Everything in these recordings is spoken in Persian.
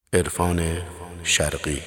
عرفان شرقی.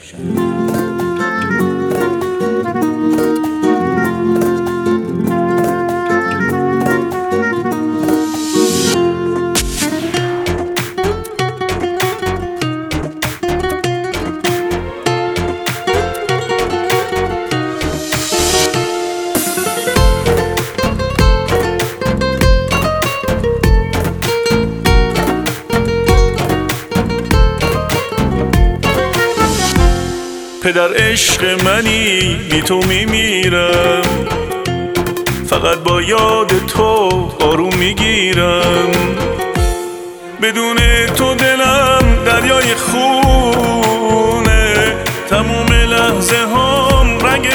پدر عشق منی بی تو میمیرم، فقط با یاد تو آروم میگیرم. بدون تو دلم دریای خونه، تموم لحظه هم رنگ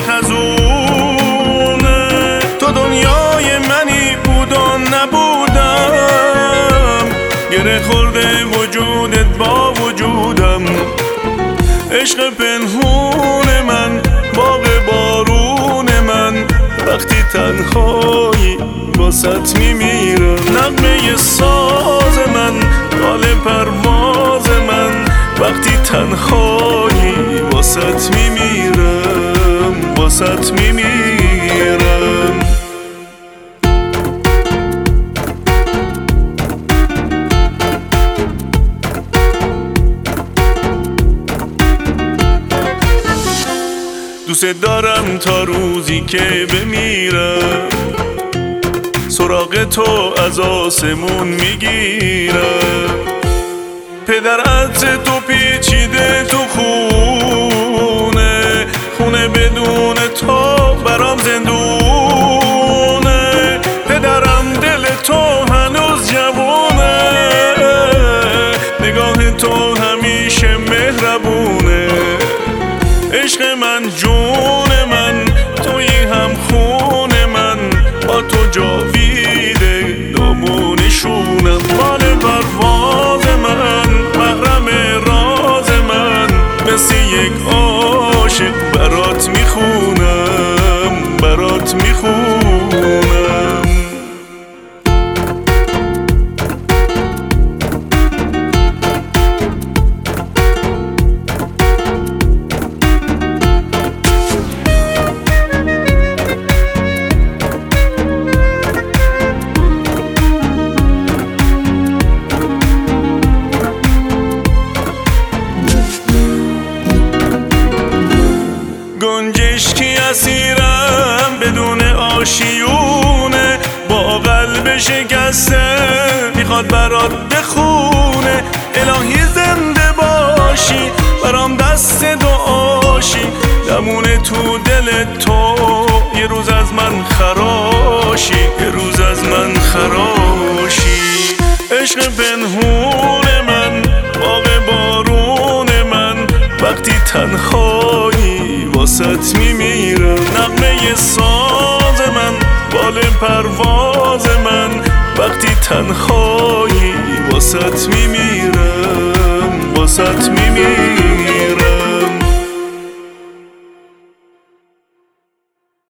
خزونه. تو دنیای منی بود و نبودم، گره خورده وجودت با وجودم. عشق پنهون من، باغ بارون من، وقتی تنهایی واسط میمیرم. نغمه ساز من، حال پرواز من، وقتی تنهایی واسط میمیرم، واسط میمیرم. دوست دارم تا روزی که بمیرم، سراغ تو از آسمون میگیرم. پدر عطر تو پیچیده تو خونه، خونه بدون تو برام زندونه. پدرم دل تو هنوز جوونه، نگاه تو همیشه مهربونه. عشق من، جون من، توی هم خون من، با تو جاویده نامونشونم. مال پرواز من، محرم راز من، مثل یک عاشق برات میخونم، برات میخونم. گنجشکی اسیرم بدون آشیونه، با قلب شکسته میخواد برات بخونه. الهی زنده باشی، برام دست دعاشی، دمونه تو دل تو یه روز از من خراشی، یه روز از من خراشی. عشق پنهون من، باغ بارون من، وقتی تنهایی واسط میمیرم. نغمه ساز من، بال پرواز من، وقتی تنهایی واسط میمیرم، واسط میمیرم.